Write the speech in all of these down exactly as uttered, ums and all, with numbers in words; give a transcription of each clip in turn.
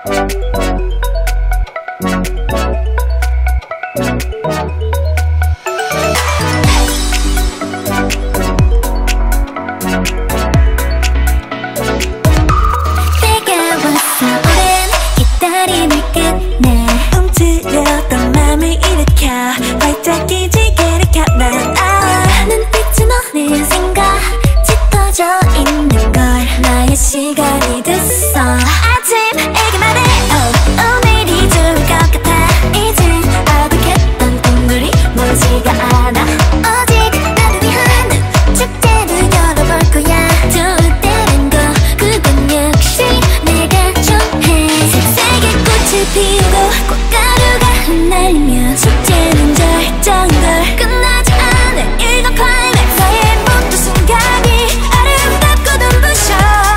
시간이 됐어. 아침에게 말해 oh, 오늘이 좋을 것 같아. 이젠 어둑했던 꿈들이 멀지가 않아. 오직 나를 위한 축제를 열어볼 거야. 좋을 때란 거 그건 역시 내가 정해. 색색의 꽃을 피우고 꽃가루가 흩날리며 축제는 절정걸 끝나지 않을 일과 클라이맥스. 나의 모든 순간이 아름답고 눈부셔.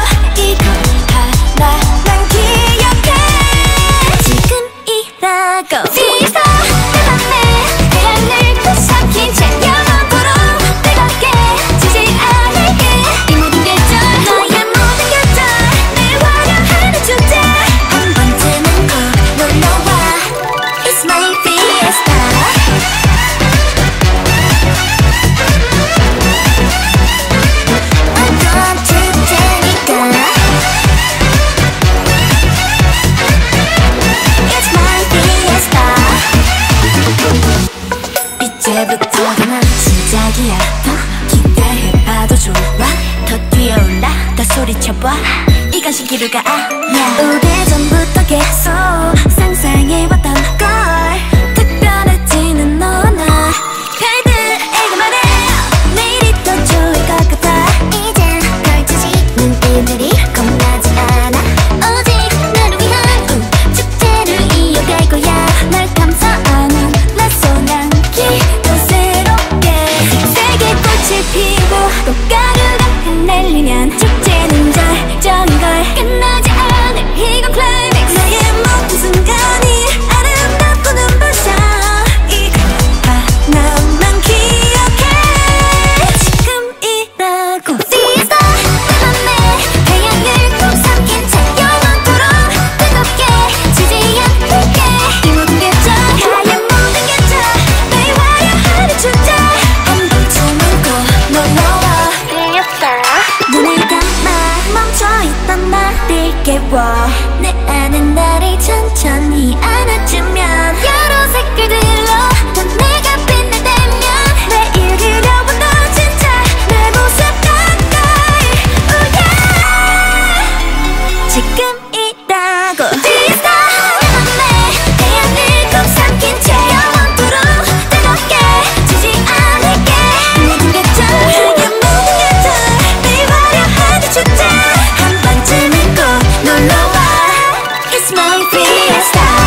Fever, 내 맘에 태양을 부삭힌 채 영원토록 뜨겁게 지지 않을게. 이 모든 계절 너의 모든 계절 늘 화려하는 축제. 한 번쯤은 꼭 놀러와. It's my fiesta. 어떤 축제니까. 이제부터가 난 시작이야. 더 기대해봐도 좋아. 더 뛰어올라 더 소리쳐봐. 이건 시기류가 아니야. 오래전부터 계속 상상해왔던 걸. 특별해지는 너와 나 별들에게 말해 내일이 더 좋을 것 같아. 이젠 펼쳐지는 일들이 겁나지 않아. 오직 나를 위한 우, 축제를 이어갈 거야. 날 감싸안은 낯선 향기 더 새롭게. 색색의 꽃을 피우고 꽃가루가 흩날리면 축제는 절정걸 끝나지 않을 이건 클라이맥스. 나의 모든 순간이 아름답고 눈부셔. 이거 봐 나만 기억해. 지금이라고. Fiesta 내 맘에 태양을 꼭 삼킨 채 영원토록 뜨겁게 지지 않을게. 이 모든 계절 나의 모든 계절 늘 화려하는 축제. 한 번쯤은 꼭 놀러와. 눈을 감아 멈춰있던 나를 깨워. 내 안에 나를 천천히 안아주면 여러 색깔들로 더 내가 빛날 때면 매일 그려본 너 진짜 내 모습 가까이. Oh yeah. 지금이라고. Fiesta 내 맘에 태양을 꼭 삼킨 채 영원토록 뜨겁게 지지 않을게. 모든 계절 나의 모든 계절 늘 화려하는 축제. 한 번쯤은 꼭 놀러와. It's my fiesta.